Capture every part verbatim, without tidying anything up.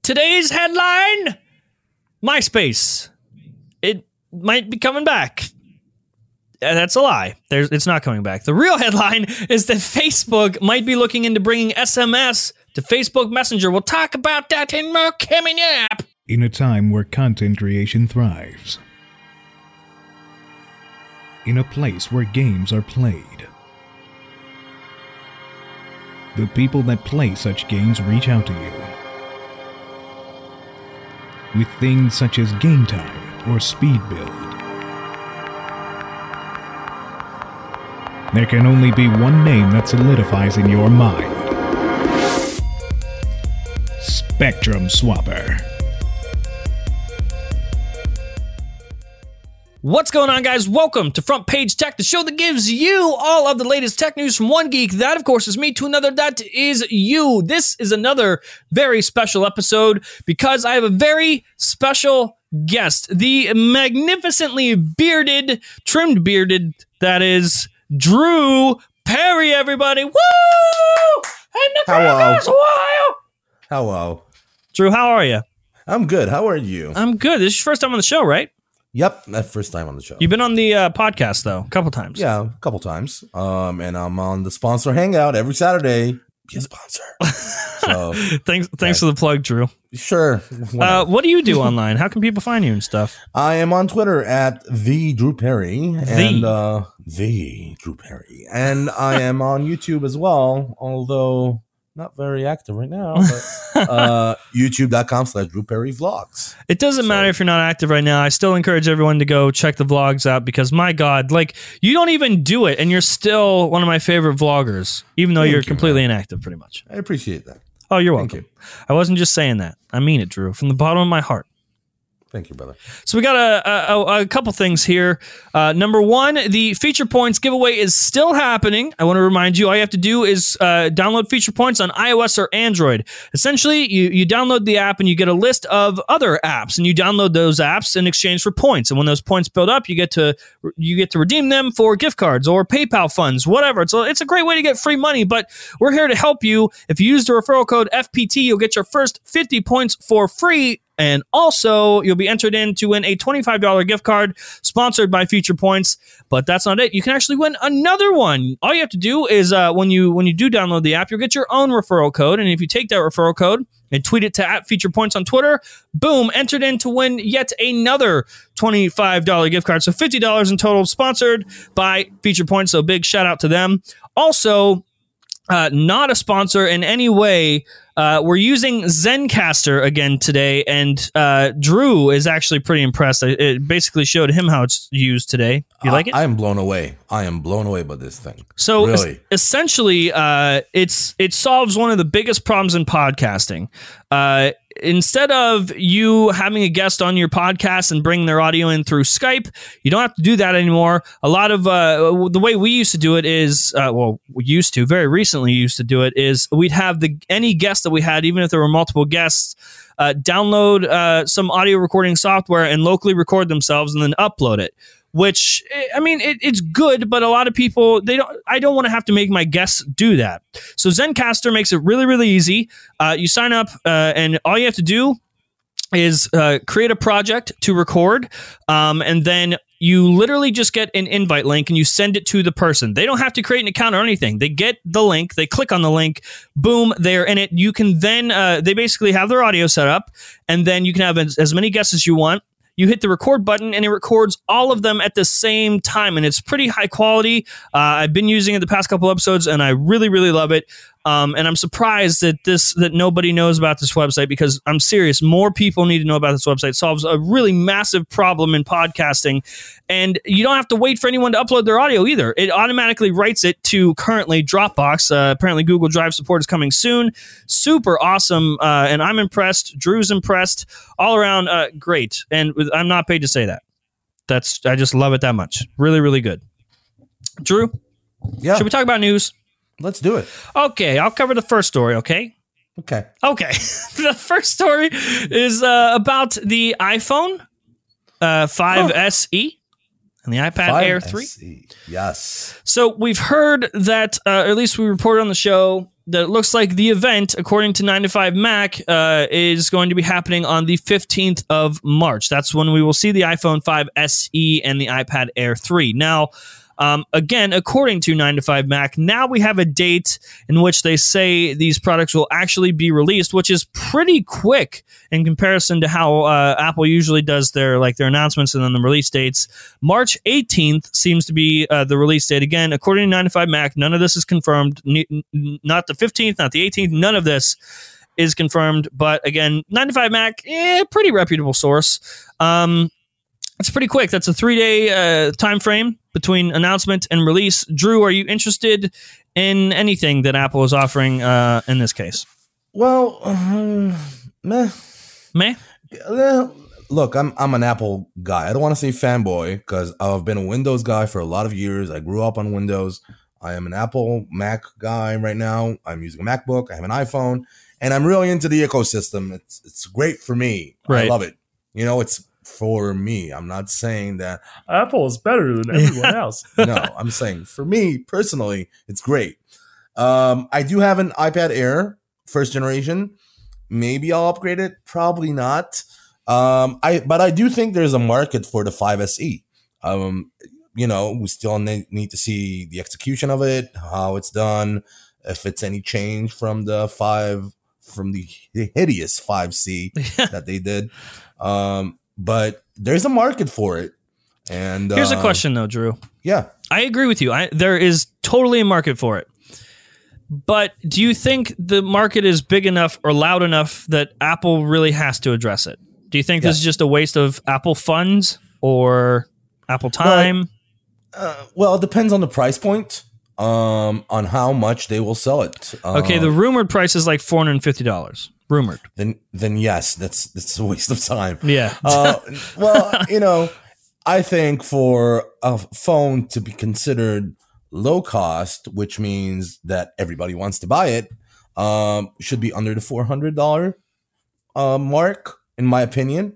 Today's headline, MySpace. It might be coming back. That's a lie. There's, it's not coming back. The real headline is that Facebook might be looking into bringing S M S to Facebook Messenger. We'll talk about that in more coming up. In a time where content creation thrives. In a place where games are played. The people that play such games reach out to you. With things such as game time or speed build. There can only be one name that solidifies in your mind. Spectrum Swapper. What's going on, guys? Welcome to Front Page Tech, the show that gives you all of the latest tech news from one geek. That, of course, is me, to another. That is you. This is another very special episode because I have a very special guest. The magnificently bearded, trimmed bearded, that is, Drew Perry, everybody. Woo! And the crowd goes wild. Hello. Drew, how are you? I'm good. How are you? I'm good. This is your first time on the show, right? Yep, that's first time on the show. You've been on the uh, podcast, though, a couple times. Yeah, a couple times. Um, and I'm on the sponsor hangout every Saturday. Be a sponsor. So thanks, thanks for the plug, Drew. Sure. Uh, what do you do online? How can people find you and stuff? I am on Twitter at the Drew Perry The. and uh, the Drew Perry, and I am on YouTube as well. Although not very active right now. But, uh, YouTube.com slash Drew Perry Vlogs. It doesn't so. matter if you're not active right now. I still encourage everyone to go check the vlogs out because, my God, like, you don't even do it, and you're still one of my favorite vloggers, even though Thank you're you, completely man. inactive, pretty much. I appreciate that. Oh, you're welcome. Thank you. I wasn't just saying that. I mean it, Drew, from the bottom of my heart. Thank you, brother. So we got a, a, a couple things here. Uh, number one, the Feature Points giveaway is still happening. I want to remind you, all you have to do is uh, download Feature Points on iOS or Android. Essentially, you, you download the app and you get a list of other apps, and you download those apps in exchange for points. And when those points build up, you get to you get to redeem them for gift cards or PayPal funds, whatever. It's a, it's a great way to get free money, but we're here to help you. If you use the referral code F P T, you'll get your first fifty points for free. And also, you'll be entered in to win a twenty-five dollars gift card sponsored by Feature Points. But that's not it. You can actually win another one. All you have to do is uh, when you when you do download the app, you'll get your own referral code. And if you take that referral code and tweet it to at Feature Points on Twitter, boom, entered in to win yet another twenty-five dollars gift card. So fifty dollars in total, sponsored by Feature Points. So big shout out to them. Also, uh, not a sponsor in any way. Uh, we're using Zencastr again today, and uh, Drew is actually pretty impressed. It basically showed him how it's used today. You uh, like it? I am blown away. I am blown away by this thing. So really. es- essentially, uh, it's it solves one of the biggest problems in podcasting. Uh, instead of you having a guest on your podcast and bringing their audio in through Skype, you don't have to do that anymore. A lot of uh, the way we used to do it is, uh, well, we used to, very recently used to do it, is we'd have the any guest that we had, even if there were multiple guests, uh, download uh, some audio recording software and locally record themselves and then upload it. Which, I mean, it, it's good, but a lot of people, they don't. I don't want to have to make my guests do that. So Zencastr makes it really, really easy. Uh, you sign up, uh, and all you have to do is uh, create a project to record, um, and then you literally just get an invite link and you send it to the person. They don't have to create an account or anything. They get the link, they click on the link, boom, they're in it. You can then, uh, they basically have their audio set up, and then you can have as, as many guests as you want. You hit the record button and it records all of them at the same time. And it's pretty high quality. Uh, I've been using it the past couple episodes and I really, really love it. Um, and I'm surprised that this that nobody knows about this website because I'm serious. More people need to know about this website. It solves a really massive problem in podcasting. And you don't have to wait for anyone to upload their audio either. It automatically writes it to currently Dropbox. Uh, apparently Google Drive support is coming soon. Super awesome. Uh, and I'm impressed. Drew's impressed. All around uh, great. And I'm not paid to say that. That's I just love it that much. Really, really good. Drew? Yeah. Should we talk about news? Let's do it. Okay, I'll cover the first story, okay? Okay. Okay. The first story is uh, about the iPhone uh, five S E and the iPad Air three. Yes. So we've heard that, uh, or at least we reported on the show, that it looks like the event, according to nine to five Mac, uh, is going to be happening on the fifteenth of March. That's when we will see the iPhone five S E and the iPad Air three. Now, Um, again, according to nine to five Mac, now we have a date in which they say these products will actually be released, which is pretty quick in comparison to how uh, Apple usually does their like their announcements and then the release dates. March eighteenth seems to be uh, the release date. Again, according to nine to five Mac, none of this is confirmed. N- not the fifteenth, not the eighteenth. None of this is confirmed. But again, nine to five Mac, eh, pretty reputable source. Um, it's pretty quick. That's a three-day uh, time frame between announcement and release. Drew, are you interested in anything that Apple is offering uh, in this case? Well, uh, meh. Meh? Uh, Look, I'm I'm an Apple guy. I don't want to say fanboy because I've been a Windows guy for a lot of years. I grew up on Windows. I am an Apple Mac guy right now. I'm using a MacBook. I have an iPhone, and I'm really into the ecosystem. It's it's great for me. Right. I love it. You know, it's for me. I'm not saying that Apple is better than everyone else. no, I'm saying for me personally, it's great. Um, I do have an iPad Air, first generation. Maybe I'll upgrade it. Probably not. Um, I but I do think there's a market for the five S E. Um, you know, we still ne- need to see the execution of it, how it's done, if it's any change from the five, from the hideous five C that they did. Um, but there's a market for it. And here's uh, a question though, Drew. Yeah. I agree with you. I, there is totally a market for it. But do you think the market is big enough or loud enough that Apple really has to address it? Do you think Yes. this is just a waste of Apple funds or Apple time? Uh, well, it depends on the price point, um, on how much they will sell it. Um, Okay, the rumored price is like four hundred fifty dollars. Rumored. then then yes, that's that's a waste of time. Yeah. Uh, well, you know, I think for a phone to be considered low cost, which means that everybody wants to buy it, um, should be under the four hundred dollars uh, mark, in my opinion.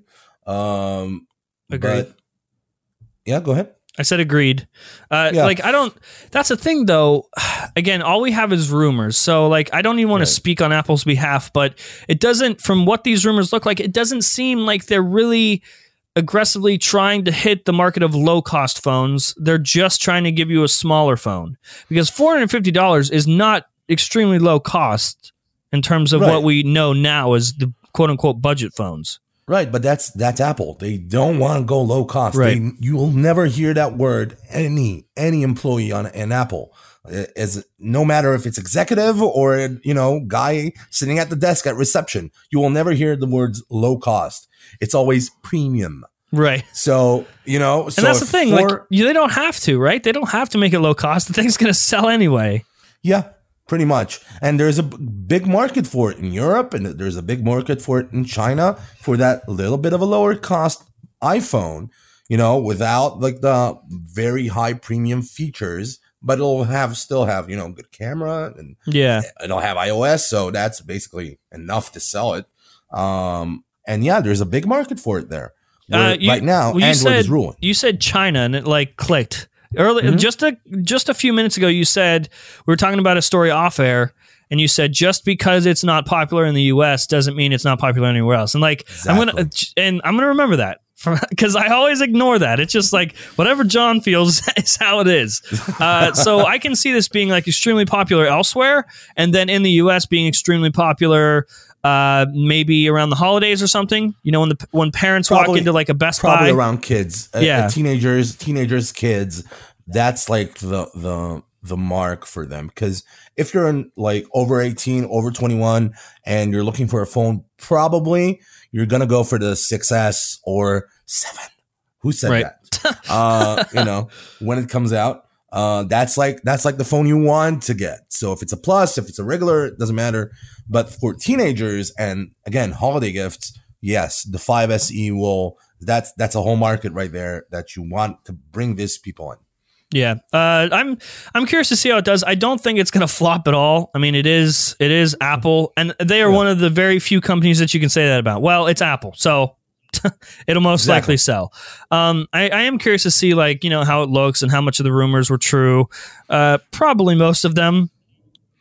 Um, Agreed. But, yeah, go ahead. I said agreed. Uh, Yeah. Like, I don't, that's the thing though. Again, all we have is rumors. So like, I don't even want Right. to speak on Apple's behalf, but it doesn't, from what these rumors look like, it doesn't seem like they're really aggressively trying to hit the market of low cost phones. They're just trying to give you a smaller phone because four hundred fifty dollars is not extremely low cost in terms of Right. what we know now as the quote unquote budget phones. Right, but that's that's Apple. They don't want to go low cost. Right. They, you will never hear that word any any employee on an Apple, as no matter if it's executive or you know guy sitting at the desk at reception. You will never hear the words low cost. It's always premium. Right. So you know, so And that's the if thing. for- Like, you, they don't have to, right? They don't have to make it low cost. The thing's going to sell anyway. yeah. Pretty much. And there's a b- big market for it in Europe, and there's a big market for it in China for that little bit of a lower cost iPhone, you know, without like the very high premium features, but it'll have still have, you know, good camera and Yeah. it'll have iOS. So that's basically enough to sell it. Um, and yeah, there's a big market for it there. Where Uh, you- right now, well, you Android said, is ruling. You said China, and it like clicked. Early, Mhm. just a just a few minutes ago, you said we were talking about a story off air, and you said just because it's not popular in the U S doesn't mean it's not popular anywhere else. And like I'm gonna and I'm gonna remember that because I always ignore that. It's just like whatever John feels is how it is. Uh, so I can see this being like extremely popular elsewhere, and then in the U S being extremely popular. Uh, maybe around the holidays or something. You know, when the when parents walk Probably- into like a Best Probably Buy. around kids, uh, Yeah. uh, teenagers, teenagers, kids. That's like the the the mark for them. Because if you're in like over eighteen, over twenty-one, and you're looking for a phone, probably you're gonna go for the six S or seven. Who said Right. that? uh, you know, when it comes out, uh, that's like that's like the phone you want to get. So if it's a plus, if it's a regular, it doesn't matter. But for teenagers and again, holiday gifts, yes, the five S E will. That's that's a whole market right there that you want to bring these people in. Yeah, uh, I'm I'm curious to see how it does. I don't think it's going to flop at all. I mean, it is it is Apple, and they are Yeah. one of the very few companies that you can say that about. Well, it's Apple, so it'll most Exactly. likely sell. Um, I, I am curious to see like you know how it looks and how much of the rumors were true. Uh, probably most of them.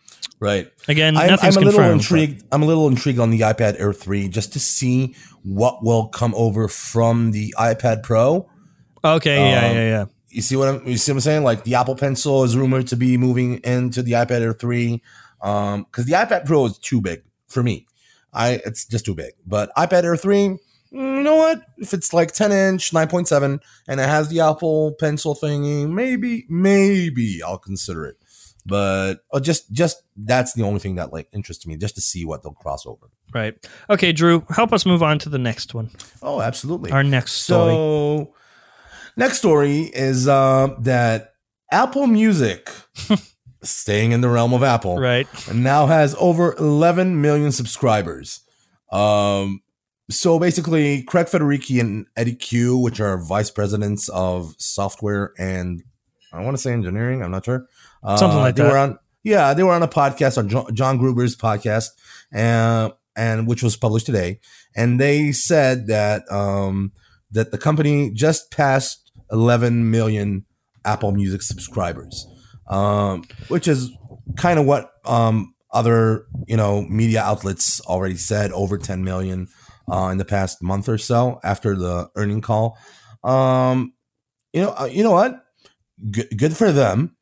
Right. Again, I'm, nothing's I'm a little confirmed, intrigued. I'm a little intrigued on the iPad Air three just to see what will come over from the iPad Pro. but- okay, yeah, Um, yeah, yeah. You see what I'm? You see what I'm saying? Like the Apple Pencil is rumored to be moving into the iPad Air three, um, because the iPad Pro is too big for me. I it's just too big. But iPad Air three, mm, you know what? If it's like ten inch, nine point seven, and it has the Apple Pencil thingy, maybe, maybe I'll consider it. But uh, just, just that's the only thing that like interests me, just to see what they'll cross over. Right. Okay, Drew, help us move on to the next one. Oh, absolutely. Our next story. So, next story is um, that Apple Music, staying in the realm of Apple, Right. now has over eleven million subscribers. Um, so basically, Craig Federighi and Eddie Q, which are vice presidents of software and I want to say engineering, I'm not sure. Uh, Something like they that. Were on, yeah, they were on a podcast on John, John Gruber's podcast, and and which was published today, and they said that um, that the company just passed eleven million Apple Music subscribers, um, which is kind of what um, other you know media outlets already said, over ten million uh, in the past month or so after the earning call. Um, you know, uh, you know what? Good, good for them.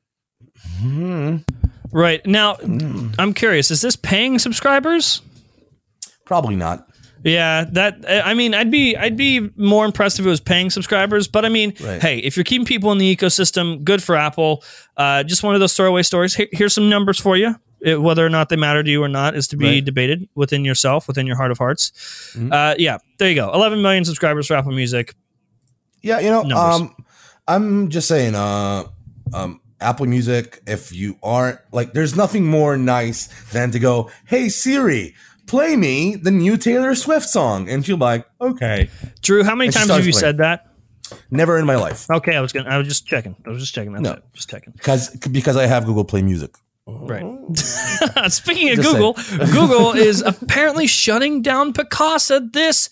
Hmm. Right. Now, I'm curious, is this paying subscribers? Probably not. Yeah, that I mean, I'd be I'd be more impressed if it was paying subscribers. But I mean, Right. hey, if you're keeping people in the ecosystem, good for Apple. Uh, just one of those throwaway stories. Here, here's some numbers for you. It, whether or not they matter to you or not is to be Right. debated within yourself, within your heart of hearts. Mhm. Uh, yeah, there you go. eleven million subscribers for Apple Music. Yeah, you know, Numbers. um, I'm just saying, uh, um, Apple Music, if you aren't like, there's nothing more nice than to go, hey Siri, play me the new Taylor Swift song, and she'll be like, okay. Drew, how many And she times starts have you playing. said that? Never in my life, Okay, I was gonna. I was just checking. I was just checking. That's No. it. Just checking. because because I have Google Play Music. Right. Speaking of Just Google, Google is apparently shutting down Picasa this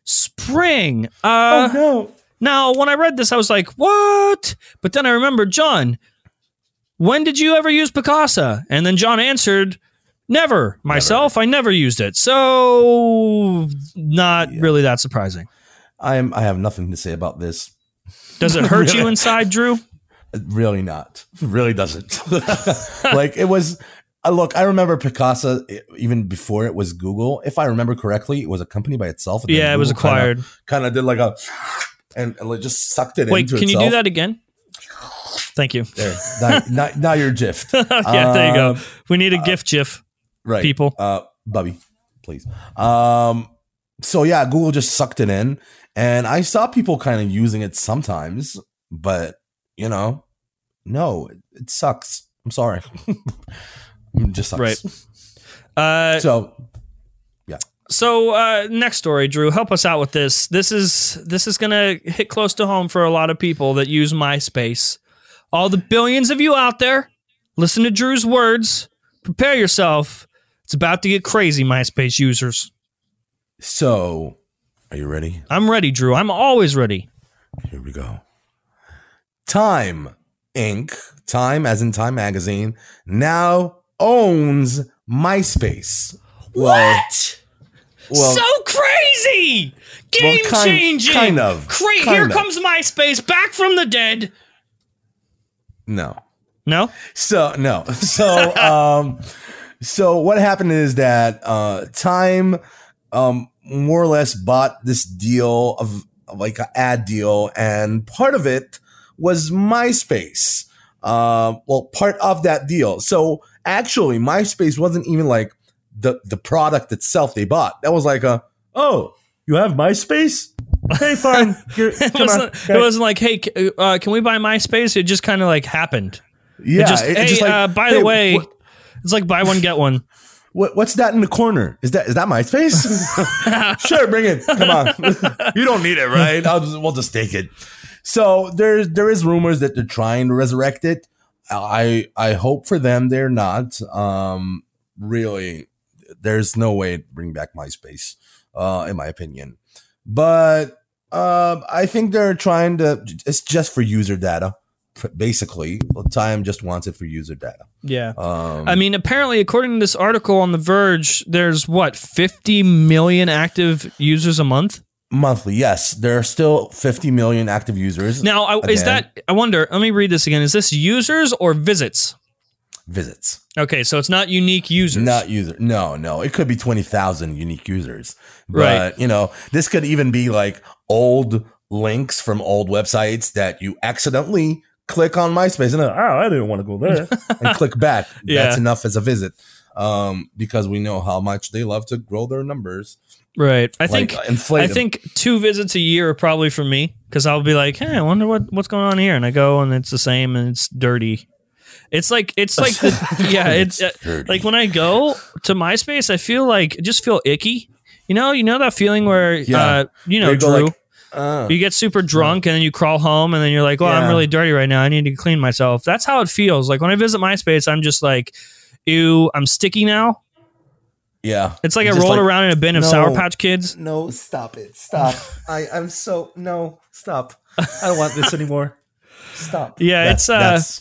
spring. Uh, no! Now, when I read this, I was like, "What?" But then I remembered, John, when did you ever use Picasa? And then John answered, "Never. Myself, I never used it." So, not really that surprising. I'm I have nothing to say about this. Does it hurt you Really? inside, Drew? Really not. Really doesn't. Like it was. Uh, look, I remember Picasa e- even before it was Google. If I remember correctly, it was a company by itself. and then Yeah, it was Google kinda- acquired. Kind of did like a, and, and it just sucked it Wait, into can you itself. do that again? Thank you. There, now, now, now you're GIFed. Yeah, there you go. Um, We need a GIF GIF. right, people. Uh, Bubby, please. Um, so yeah, Google just sucked it in, and I saw people kind of using it sometimes, but you know, no, it, it sucks. I'm sorry, it just sucks. Right. Uh, So So uh, next story, Drew, help us out with this. This is this is gonna hit close to home for a lot of people that use MySpace. All the billions of you out there, listen to Drew's words. Prepare yourself. It's about to get crazy, MySpace users. So, are you ready? I'm ready, Drew. I'm always ready. Here we go. Time Incorporated, Time as in Time Magazine, now owns MySpace. Well, What? well, so crazy! Game well, kind- changing! kind of, Cra- kind Here of. comes MySpace back from the dead. no. No? So no. So um so what happened is that uh Time um more or less bought this deal of, of like an ad deal, and part of it was MySpace. Um well, part of that deal. So actually MySpace wasn't even like the the product itself they bought. That was like a, oh, you have MySpace? Okay, fine. Here, It come on. wasn't, it wasn't like, hey, c- uh, can we buy MySpace? It just kind of like happened. Yeah, It just, it- hey, it's just like, uh, by hey, the way, what- it's like buy one, get one. What, what's that in the corner? Is that is that MySpace? Sure, bring it. Come on. You don't need it, right? I'll just, we'll just take it. So there's there is rumors that they're trying to resurrect it. I I hope for them they're not. Um, really, there's no way to bring back MySpace, uh, in my opinion. But um, I think they're trying to. It's just for user data. basically. Time just wants it for user data. Yeah. Um, I mean, apparently, according to this article on The Verge, there's what, fifty million active users a month? monthly, yes. There are still fifty million active users. Now, I, is Again, that, I wonder, let me read this again. Is this users or visits? visits? Okay, so it's not unique users. Not user. No, no. It could be twenty thousand unique users. But, Right. you know, this could even be like old links from old websites that you accidentally click on MySpace and, oh, I didn't want to go there and click back. Yeah. That's enough as a visit. Um, because we know how much they love to grow their numbers. Right. I Like, think uh, inflate I them. think two visits a year are probably for me because I'll be like, hey, I wonder what, what's going on here, and I go and it's the same and it's dirty. It's like it's like the, yeah, it's, It's uh, dirty. like when I go to MySpace, I feel like I just feel icky. You know, you know that feeling where Yeah. uh, you know, They go Drew, like, uh, you get super drunk and then you crawl home and then you're like, well, I'm Yeah. really dirty right now. I need to clean myself. That's how it feels. Like when I visit MySpace, I'm just like, ew, I'm sticky now. yeah. It's like I Just rolled like, around in a bin of no. Sour Patch Kids. No, stop it. Stop. I, I'm so, no, stop. I don't want this anymore. Stop. Yeah, That's- it's uh, that's-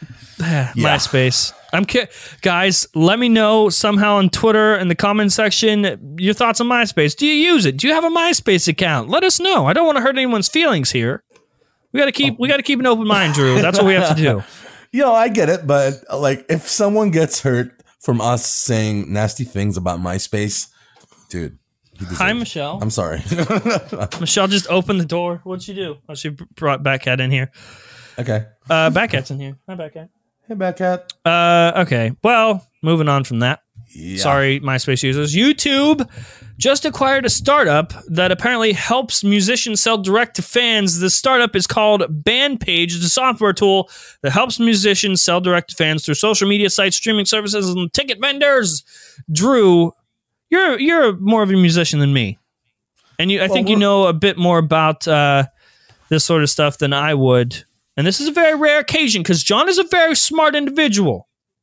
Yeah. MySpace. I'm ki- guys. Let me know somehow on Twitter in the comment section your thoughts on MySpace. Do you use it? Do you have a MySpace account? Let us know. I don't want to hurt anyone's feelings here. We got to keep we got to keep an open mind, Drew. That's what we have to do. Yo, I get it, but like, if someone gets hurt from us saying nasty things about MySpace, dude. you deserve Hi, it. Michelle. I'm sorry. Michelle just opened the door. What'd she do? Oh, she brought Batcat in here. Okay. Uh, Batcat's in here. Hi, Batcat. Hey, Batcat. Uh, okay. Well, moving on from that. Yeah. Sorry, MySpace users. YouTube just acquired a startup that apparently helps musicians sell direct to fans. The startup is called Bandpage. It's a software tool that helps musicians sell direct to fans through social media sites, streaming services, and ticket vendors. Drew, you're you're more of a musician than me, and you I Well, think you we're- know a bit more about uh, this sort of stuff than I would. And this is a very rare occasion because John is a very smart individual.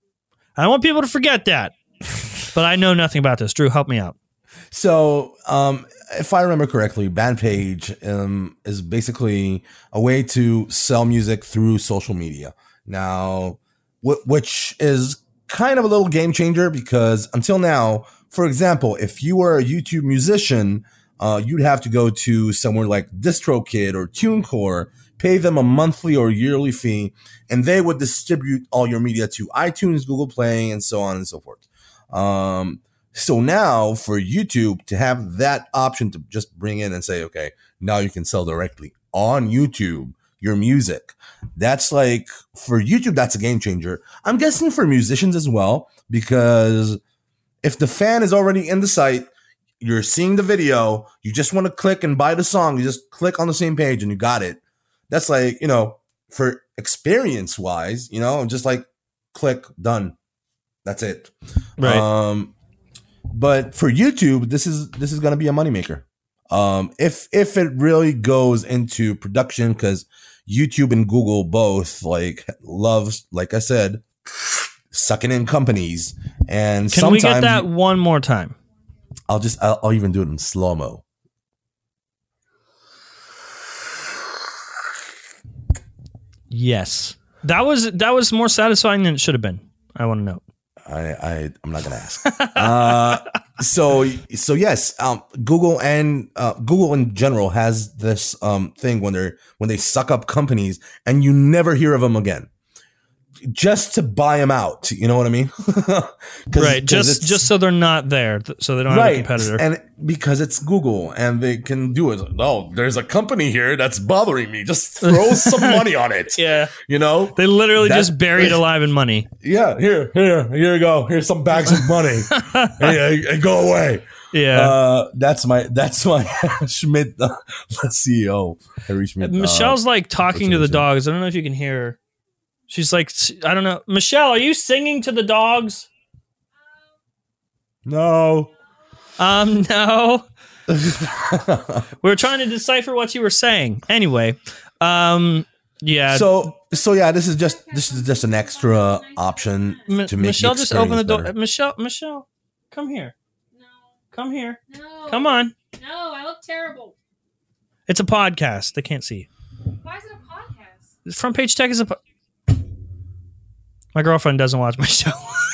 I don't want people to forget that. But I know nothing about this. Drew, help me out. So, um, if I remember correctly, Bandpage um, is basically a way to sell music through social media. Now, wh- which is kind of a little game changer because until now, for example, if you were a YouTube musician, uh, you'd have to go to somewhere like DistroKid or TuneCore, pay them a monthly or yearly fee, and they would distribute all your media to iTunes, Google Play, and so on and so forth. Um, so now for YouTube to have that option to just bring in and say, okay, now you can sell directly on YouTube your music. That's like, for YouTube, that's a game changer. I'm guessing for musicians as well, because if the fan is already in the site, you're seeing the video, you just want to click and buy the song, you just click on the same page and you got it. That's like, you know, for experience wise, you know, just like click, done. That's it. Right. Um, but for YouTube, this is this is gonna be a moneymaker. Um, if if it really goes into production, because YouTube and Google both like loves, like I said, sucking in companies. And Can we sometimes get that one more time? I'll just I'll, I'll even do it in slow mo. Yes. That was that was more satisfying than it should have been. I want to know. I, I I'm not gonna ask. uh, so so yes, um, Google and uh, Google in general has this um thing when they're when they suck up companies and you never hear of them again, just to buy them out. You know what I mean? 'Cause- Right. 'cause Just it's- just so they're not there, th- so they don't have a competitor. and because it's Google and they can do it. No, there's a company here that's bothering me. Just throw some money on it. yeah. You know? They literally That- just buried alive in money. Yeah, here, here, here you go. Here's some bags of money. hey, hey, go away. Yeah. Uh, that's my that's my Schmidt, uh, C E O, Harry Schmidt. uh, Michelle's like talking to the situation. dogs. I don't know if you can hear her. She's like, I don't know. Michelle, are you singing to the dogs? no. Um, no. We were trying to decipher what you were saying. Anyway, um, yeah. so so yeah, this is just this is just an extra option M- to make Michelle, the just open the door. experience Michelle, Michelle, come here. No, Come here. no. Come on. No, I look terrible. It's a podcast. They can't see you. Why is it a podcast? Front Page Tech is a. Po- My girlfriend doesn't watch my show.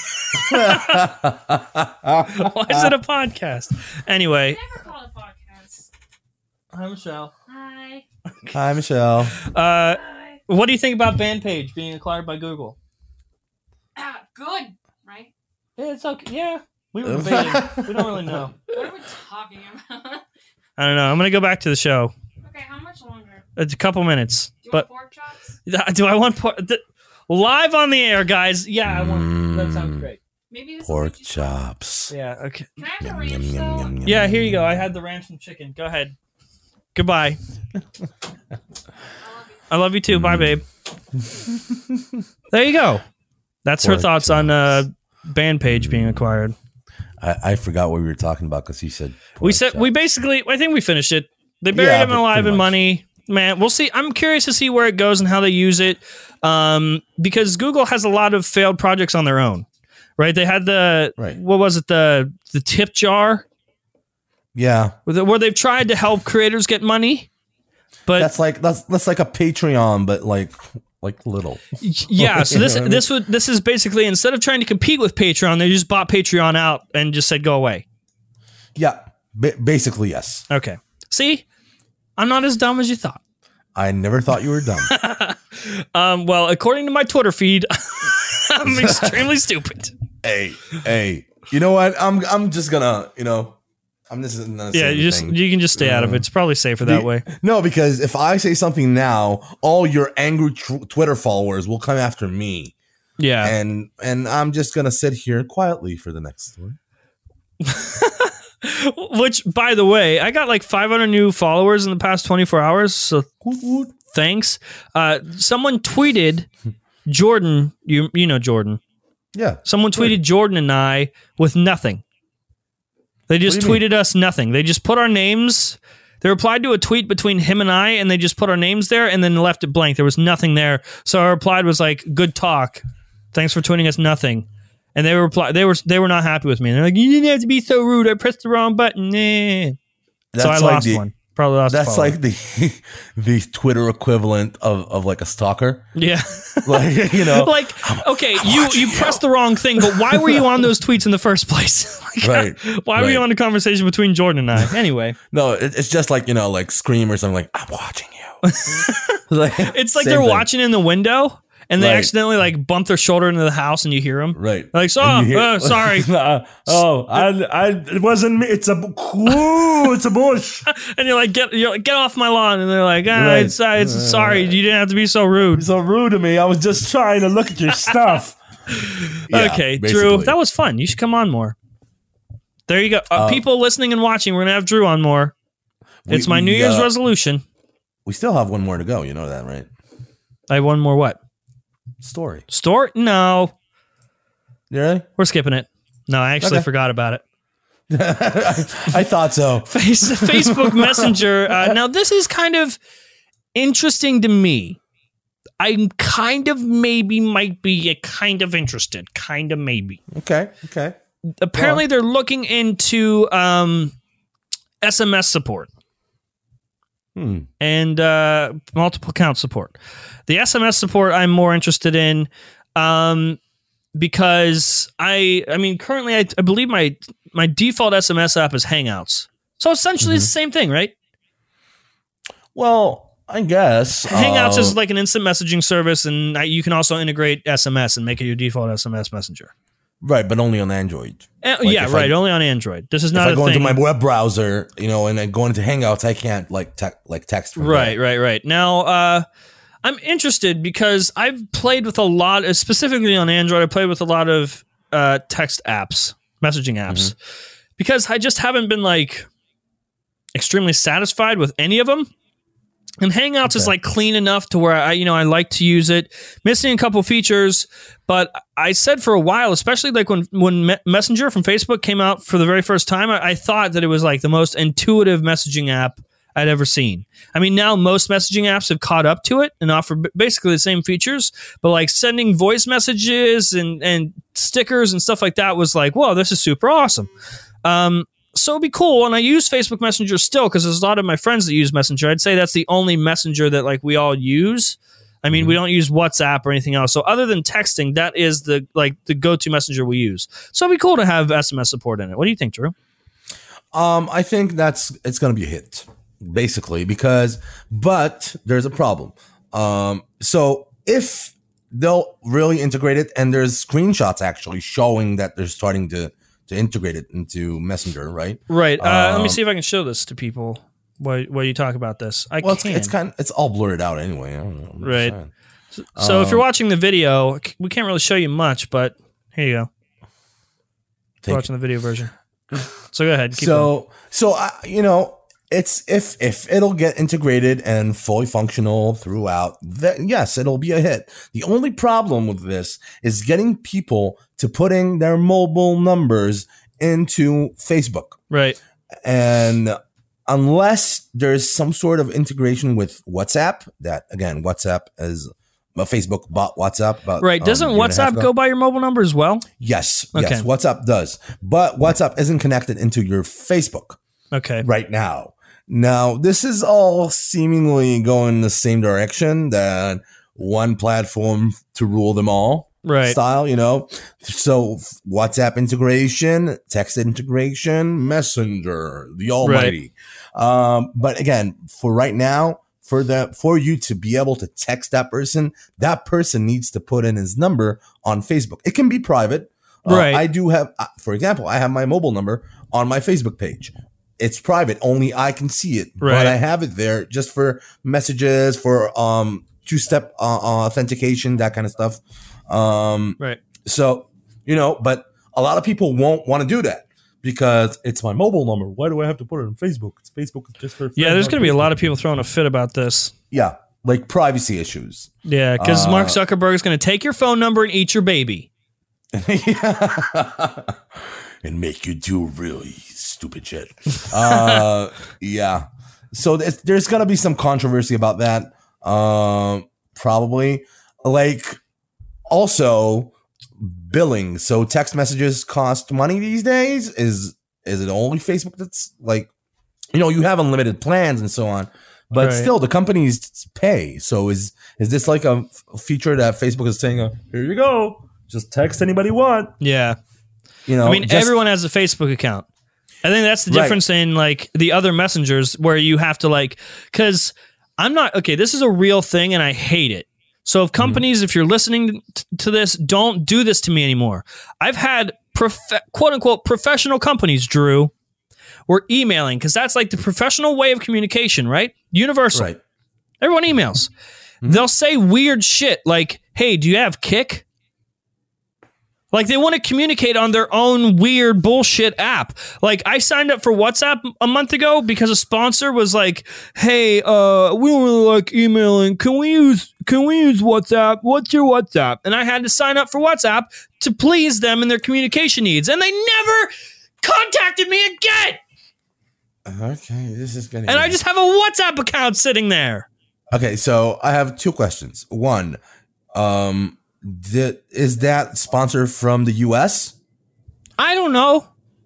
Why is it a podcast? Anyway. Never call it a podcast. Hi, Michelle. Hi. Hi, Michelle. Uh, Hi. what do you think about Bandpage being acquired by Google? Ah, good, right? Yeah, it's okay. Yeah, we were debating. We don't really know. What are we talking about? I don't know. I'm gonna go back to the show. Okay, how much longer? It's a couple minutes, Do you but want pork chops? do I want por- th- live on the air, guys? Yeah, I want. That sounds great. Maybe this Pork will make you- chops. Yeah. Okay. Can I have the Yum, ranch yum, though? yum, yum, yum, Yeah. yum, Here you go. yum. I had the ranch and chicken. Go ahead. Goodbye. I love you. I love you too. Bye, babe. There you go. That's her Pork thoughts on uh, chops. Bandpage being acquired. I, I forgot what we were talking about because he said We pork said we chops. basically. I think we finished it. They buried Yeah, him but alive pretty in much. money. Man, we'll see. I'm curious to see where it goes and how they use it, um, because Google has a lot of failed projects on their own. Right? They had the Right. what was it the the tip jar Yeah, where, the, where they've tried to help creators get money, but that's like that's that's like a Patreon, but like like little. yeah. So this You know what I mean? this would this is basically instead of trying to compete with Patreon, they just bought Patreon out and just said go away. Yeah, ba- basically yes. Okay. See, I'm not as dumb as you thought. I never thought you were dumb. Um, well, according to my Twitter feed, I'm extremely stupid. hey, hey, you know what? I'm I'm just gonna you know I'm just gonna say Yeah, you just anything. you can just stay out of it. It's probably safer that The- way. No, because if I say something now, all your angry tr- Twitter followers will come after me, Yeah. and and I'm just gonna sit here quietly for the next one. Which, by the way, I got like five hundred new followers in the past twenty-four hours. So thanks. Uh, someone tweeted Jordan. You you know Jordan. Yeah, Someone tweeted Jordan and I with nothing. They just What do you tweeted us nothing. They just put our names. They replied to a tweet between him and I, and they just put our names there and then left it blank. There was nothing there. So our replied was like, "Good talk. Thanks for tweeting us nothing." And they replied. They were they were not happy with me. And they're like, "You didn't have to be so rude. I pressed the wrong button." Nah. that's So I like lost the, one. Probably lost. a That's follower. like the the Twitter equivalent of, of like a stalker. yeah. Like you know, like okay, you you pressed the wrong thing, but why were you on those tweets in the first place? Like, Right, Why were you right. on a conversation between Jordan and I? Anyway. no, it, it's just like you know, like Scream or something. Like I'm watching you. like, It's like same they're thing. watching in the window and they Right. accidentally like bump their shoulder into the house and you hear them. Right. Like, so, And you hear- uh, sorry. Uh, oh, I, I, it wasn't me. It's a, ooh, it's a bush. And you're like, get, you're like, get off my lawn. And they're like, ah, Right. it's, uh, it's sorry. You didn't have to be so rude. You're so rude to me. I was just trying to look at your stuff. Yeah, okay, Drew, basically. that was fun. You should come on more. There you go. Uh, Uh, people listening and watching, we're going to have Drew on more. We- It's my we, New Year's uh, resolution. We still have one more to go. You know that, right? I have one more what? Story. Store? No. Really? We're skipping it. No, I actually Okay. forgot about it. I thought so. Face, Facebook Messenger. Uh, now, this is kind of interesting to me. I'm kind of maybe might be a kind of interested. Kind of maybe. Okay. Okay. Apparently, they're looking into um, S M S support Hmm. and uh, multiple account support. The S M S support I'm more interested in um, because I, I mean, currently I, I believe my my default S M S app is Hangouts. So essentially, it's the same thing, right? Well, I guess Hangouts uh, is like an instant messaging service, and I- you can also integrate S M S and make it your default S M S messenger. right, but only on Android. Uh, Like yeah, if right. I- only on Android. This is If not I a go thing. into my web browser, you know, and I go into Hangouts, I can't like te- like text. From Right, there. right, right. Now, uh, I'm interested because I've played with a lot, uh, specifically on Android, I played with a lot of uh, text apps, messaging apps, because I just haven't been like extremely satisfied with any of them. And Hangouts is Okay. like clean enough to where I, you know, I like to use it. Missing a couple features, but I said for a while, especially like when when Me- Messenger from Facebook came out for the very first time, I, I thought that it was like the most intuitive messaging app I'd ever seen. I mean, now most messaging apps have caught up to it and offer b- basically the same features, but like sending voice messages and and stickers and stuff like that was like, whoa, this is super awesome. Um, so it'd be cool. And I use Facebook Messenger still because there's a lot of my friends that use Messenger. I'd say that's the only messenger that like we all use. I mean, Mhm. we don't use WhatsApp or anything else. So other than texting, that is the like the go-to messenger we use. So it'd be cool to have S M S support in it. What do you think, Drew? Um, I think that's it's going to be a hit, basically, because but there's a problem. Um, so if they'll really integrate it, and there's screenshots actually showing that they're starting to to integrate it into Messenger, right? Right. Uh, let me Um, see if I can show this to people while, while you talk about this. I Well, it's, can. it's kind of, it's all blurred out anyway. I don't know. I'm just Right. saying. So if you're Um, watching the video, c- we can't really show you much, but here you go. Take Watching the video version. So go ahead. Keep So, going. so I, you know, it's if if it'll get integrated and fully functional throughout, then yes, it'll be a hit. The only problem with this is getting people to putting their mobile numbers into Facebook, Right. and unless there's some sort of integration with WhatsApp, that again, WhatsApp is a Facebook bought WhatsApp. About, Right. um, Doesn't year and a half WhatsApp ago. go by your mobile number as well? Yes, Okay. yes, WhatsApp does, but WhatsApp isn't connected into your Facebook Okay. right now. Now, this is all seemingly going the same direction, that one platform to rule them all Right. style, you know? So WhatsApp integration, text integration, Messenger, the almighty. Um, but again, for right now, for the for you to be able to text that person, that person needs to put in his number on Facebook. It can be private. Uh, Right. I do have, uh, for example, I have my mobile number on my Facebook page. It's private, only I can see it, Right. but I have it there just for messages, for um two-step uh, authentication, that kind of stuff. Um, Right. so you know, but a lot of people won't want to do that because it's my mobile number. Why do I have to put it on Facebook? It's Facebook is just for Yeah, friends there's on going to be a Facebook. lot of people throwing a fit about this. Yeah, like privacy issues. Yeah, because Uh, Mark Zuckerberg is going to take your phone number and eat your baby. And make you do really stupid shit. uh, yeah. So there's, there's gonna be some controversy about that. Um, probably. Like, also billing. So text messages cost money these days. Is is it only Facebook that's like, you know, you have unlimited plans and so on, but Right. still the companies pay. So is is this like a f- feature that Facebook is saying, uh, here you go, just text anybody you want? Yeah. You know, I mean, just- everyone has a Facebook account. I think that's the Right. difference in like the other messengers where you have to like, because I'm not, okay, this is a real thing and I hate it. So if companies, if you're listening t- to this, don't do this to me anymore. I've had prof- quote unquote professional companies, Drew, were emailing because that's like the professional way of communication, right? Universal. right. Everyone emails. They'll say weird shit like, hey, do you have Kick? Like they want to communicate on their own weird bullshit app. Like I signed up for WhatsApp a month ago because a sponsor was like, "Hey, uh, we don't really like emailing. Can we use can we use WhatsApp? What's your WhatsApp?" And I had to sign up for WhatsApp to please them and their communication needs, and they never contacted me again. Okay, this is gonna. And I just have a WhatsApp account sitting there. okay. So I have two questions. One, um, the, is that sponsor from the U S? I don't know.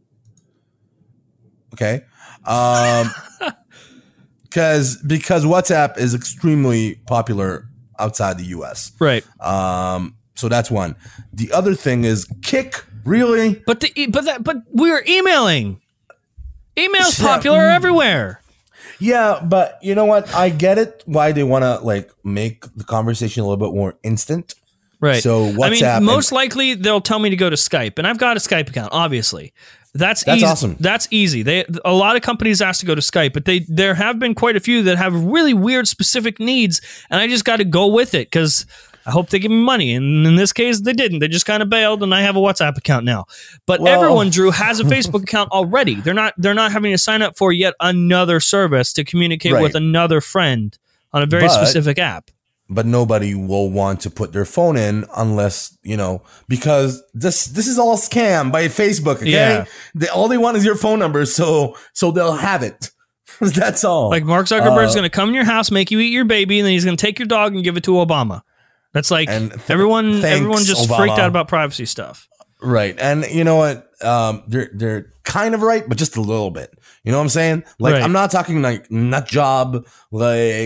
Okay, um, because because WhatsApp is extremely popular outside the U S. Right. Um, so that's one. The other thing is Kick. Really? But the e- but that but we're emailing. Email's Yeah, popular mm. everywhere. Yeah, but you know what? I get it. Why they want to like make the conversation a little bit more instant. Right. So I WhatsApp. mean, and- most likely they'll tell me to go to Skype, and I've got a Skype account. Obviously, that's That's easy. awesome. That's easy. They a lot of companies ask to go to Skype, but they there have been quite a few that have really weird specific needs, and I just got to go with it because I hope they give me money. And in this case, they didn't. They just kind of bailed, and I have a WhatsApp account now. But Well- everyone, Drew, has a Facebook account already. They're not they're not having to sign up for yet another service to communicate Right. with another friend on a very But- specific app. but nobody will want to put their phone in unless, you know, because this this is all scam by Facebook, okay? Yeah. They, all they want is your phone number, so so they'll have it. That's all. Like Mark Zuckerberg's Uh, going to come in your house, make you eat your baby, and then he's going to take your dog and give it to Obama. That's like And th- everyone. thanks, everyone just Obama. freaked out about privacy stuff. Right. And you know what? Um, they're they're kind of right, but just a little bit. You know what I'm saying? Like Right. I'm not talking like nut job, like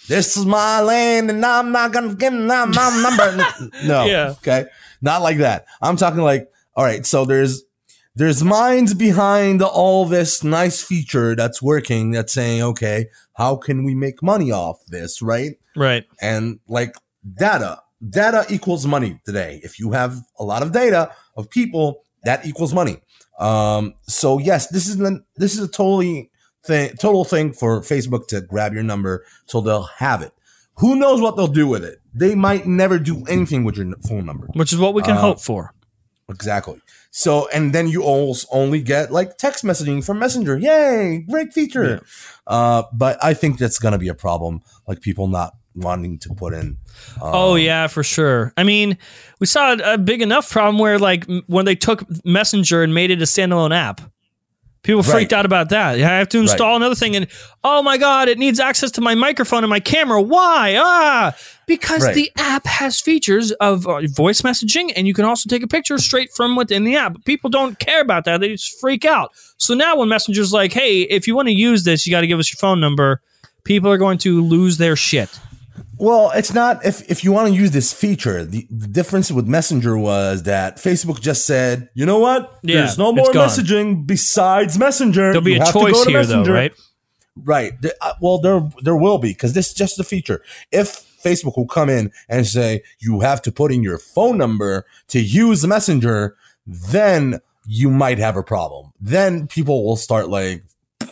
this is my land and I'm not gonna give them my number. No, Yeah. okay, not like that. I'm talking like, all right, so there's there's minds behind all this nice feature that's working. That's saying, okay, how can we make money off this, right? Right. And like data, data equals money today. If you have a lot of data of people, that equals money. Um, so yes, this is an, this is a totally thing, total thing for Facebook to grab your number so they'll have it. Who knows what they'll do with it? They might never do anything with your n- phone number. Which is what we can Uh, hope for. Exactly. So, and then you almost only get like text messaging from Messenger. Yay, great feature. Uh, but I think that's going to be a problem, like people not wanting to put in. Um, Oh yeah, for sure. I mean, we saw a big enough problem where, like, m- when they took Messenger and made it a standalone app, people freaked Right. out about that. I have to install Right. another thing, and oh my god, it needs access to my microphone and my camera. Why? Ah, because Right. the app has features of uh, voice messaging, and you can also take a picture straight from within the app. People don't care about that; they just freak out. So now, when Messenger's like, "Hey, if you want to use this, you got to give us your phone number," people are going to lose their shit. Well, it's not if if you want to use this feature. The, the difference with Messenger was that Facebook just said, You know what? Yeah, There's no it's more gone. messaging besides Messenger. There'll be You a have to choice go to here, though, Messenger. right? right. The- uh, well, there there will be because this is just the feature. If Facebook will come in and say you have to put in your phone number to use Messenger, then you might have a problem. Then people will start like,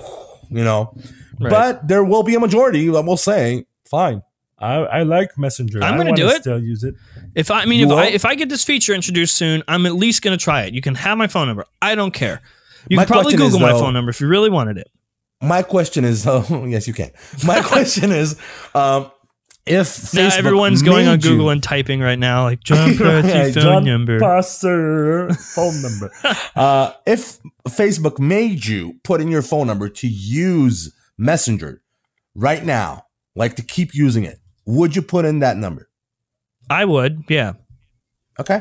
you know. Right. But there will be a majority that will say, fine. I, I like Messenger. I'm I gonna wanna do it. Still use it. If I, I mean, You if I won't? if I get this feature introduced soon, I'm at least going to try it. You can have my phone number. I don't care. You My can probably question is, Google my though- phone number if you really wanted it. My question is, oh, yes, you can. My question is, um, if Now Facebook everyone's going on made you- Google and typing right now, like John Percy Yeah, phone John number. Passer phone number. uh, if Facebook made you put in your phone number to use Messenger right now, like to keep using it, would you put in that number? I would, yeah. Okay.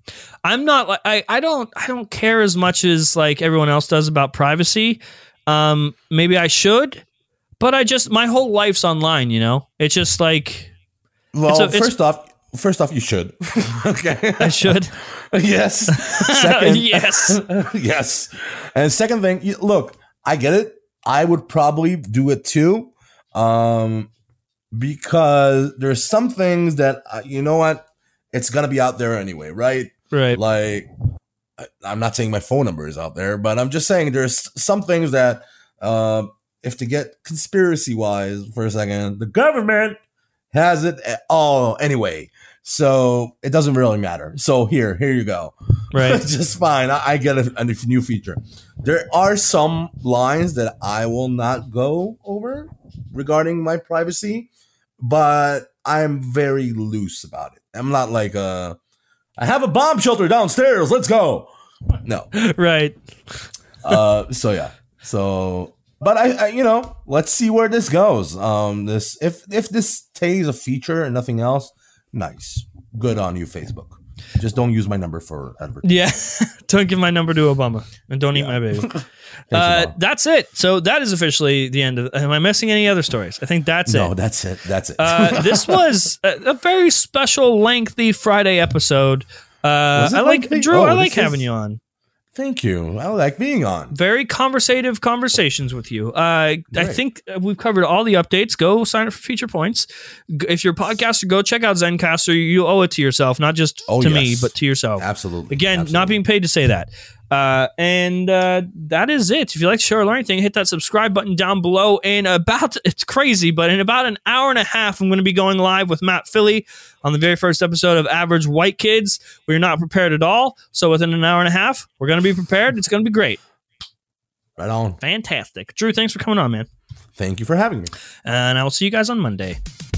I'm not like I, I don't I don't care as much as like everyone else does about privacy. Um, maybe I should, but I just my whole life's online. You know, it's just like Well, It's a- it's- first off, first off, you should. Okay. I should. yes. Second, Yes. yes. And second thing, you- look, I get it. I would probably do it too, um, because there's some things that uh, you know what, it's gonna be out there anyway, right? Right. Like, I- I'm not saying my phone number is out there, but I'm just saying there's some things that, um, if to get conspiracy wise for a second, the Government. has it at all anyway. So it doesn't really matter. So here, here you go. Right. Just fine. I, I get a, a new feature. There are some lines that I will not go over regarding my privacy, but I'm very loose about it. I'm not like uh I have a bomb shelter downstairs. Let's go. No. Right. Uh, so yeah. So, but I, I, you know, let's see where this goes. Um, this if if this stays a feature and nothing else, nice, good on you, Facebook. Just don't use my number for advertising. Yeah. Don't give my number to Obama and don't eat my baby. Thanks, Uh, Obama. that's it. So that is officially the end of. Am I missing any other stories? I think that's No, it. that's it. That's it. Uh, this was a, a very special, lengthy Friday episode. Uh, Was it I like lengthy? Drew. Oh, I like this having is- you on. Thank you. I like being on. Very conversative conversations with you. Uh, I Great. think we've covered all the updates. Go sign up for Feature Points. G- If you're a podcaster, go check out Zencaster. You owe it to yourself, not just Oh, to yes. me, but to yourself. Absolutely. Again, Absolutely. not being paid to say that. Uh, and uh, that is it. If you like the show or learn anything, hit that subscribe button down below. In about, it's crazy, but in about an hour and a half, I'm going to be going live with Matt Philly on the very first episode of Average White Kids. We're not prepared at all. So within an hour and a half, we're going to be prepared. It's going to be great. Right on. Fantastic. Drew, thanks for coming on, man. Thank you for having me. And I will see you guys on Monday.